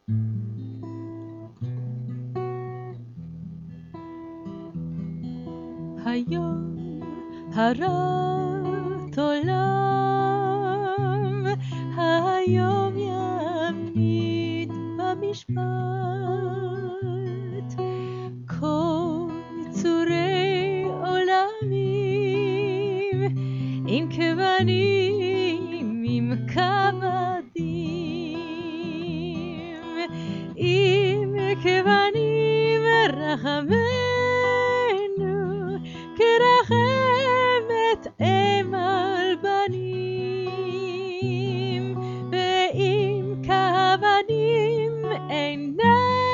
היום הרת עולם, היום יעמיד במשפט כל יצורי עולמים, עם כבנים, עם כבדים, עם כבנים רחמנו כרחמת אם על בנים, ועם כבנים עינינו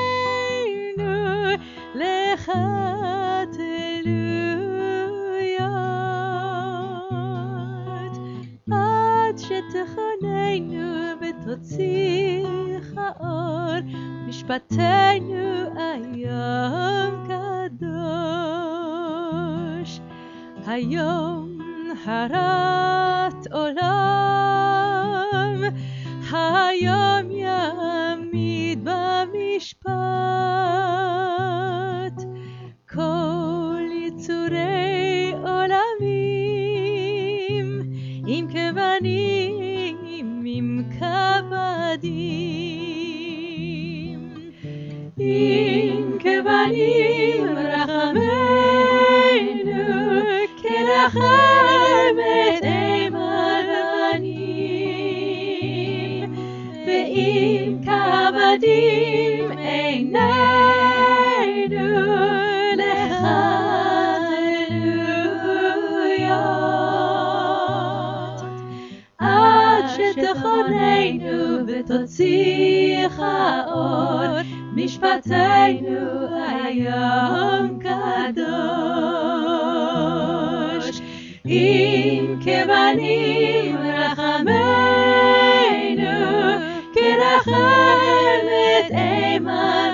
לך תלויות, עד שתחוננו ותוציך אור משפטנו היום קדוש. היום הרת עולם, היום יעמיד במשפט כל יצורי עולמים, עם כבנים, עם כבדים, עם כבנים רחמנו כרחמת אם על בנים, ועם כבדים עינינו לך תלויות, עד שתחוננו ותוציך אור משפטנו היום קדוש. עם כבנים רחמנו כרחמת אם על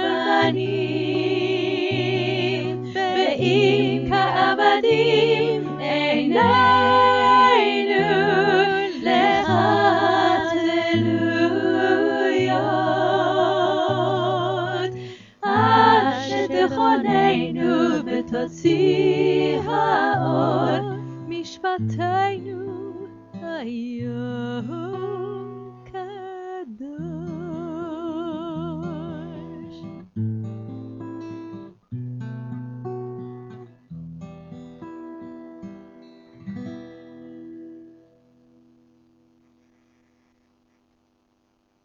בנים, ועם כעבדים עינינו לך תלויות, עד שתחוננו ותוציא האור משפטנו